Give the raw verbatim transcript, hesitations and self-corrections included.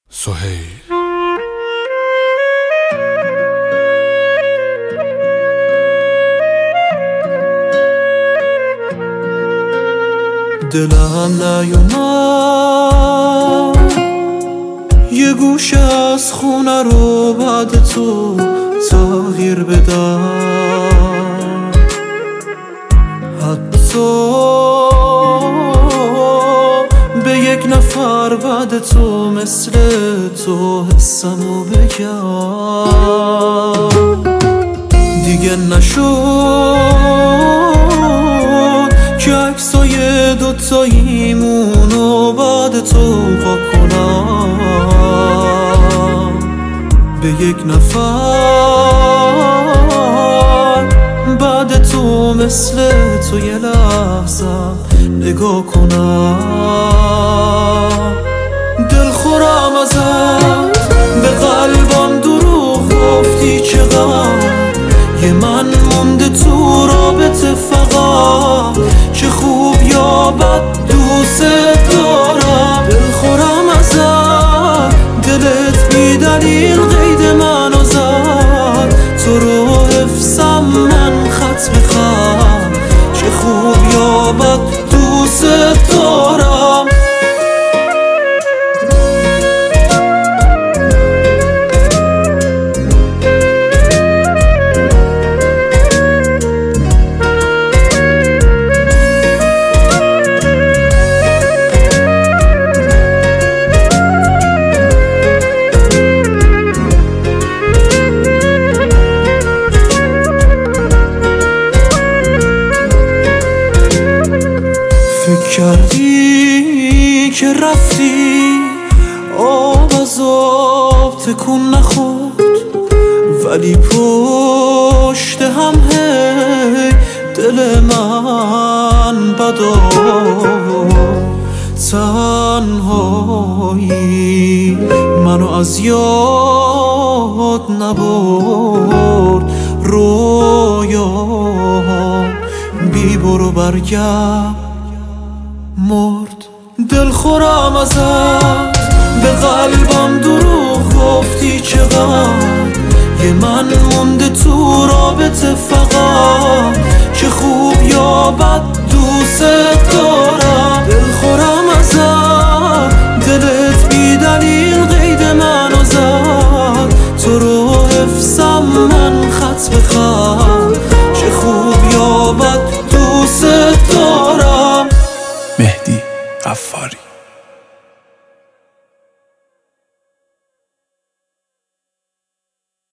سهیل دلم نیومد یه گوشه از خونه رو بعد تو تغییر بدم، حتی به یک نفر بعد تو مثل تو حسمو بگم. دیگه نشد که عکسای دوتاییمونو بعد تو پاک کنم، به یک نفر بعد تو مثل تو یه لحظه نگاه کنم. دلخورم ازت، به قلبم دروغ گفتی چقدر، یه من مونده تو رابطه فقط، چه خوب یا بد دوست دارم. دلخورم ازت، دلت بی دلیل قید منو زد، تو رو حفظم من خط به خط، چه خوب یا بد دوست دارم. فکر کردی که رفتی آب از آب تکون نخورد، ولی پشت هم هی دل من بدار. تنهایی منو از یاد نبرد، رویام بی برو برگرد مرد. دلخورم ازت، به قلبم دروغ گفتی چقدر، یه من مونده تو رابطه فقط، چه خوب یا بد دوست دارم. دلخورم ازت، دلت بی دلیل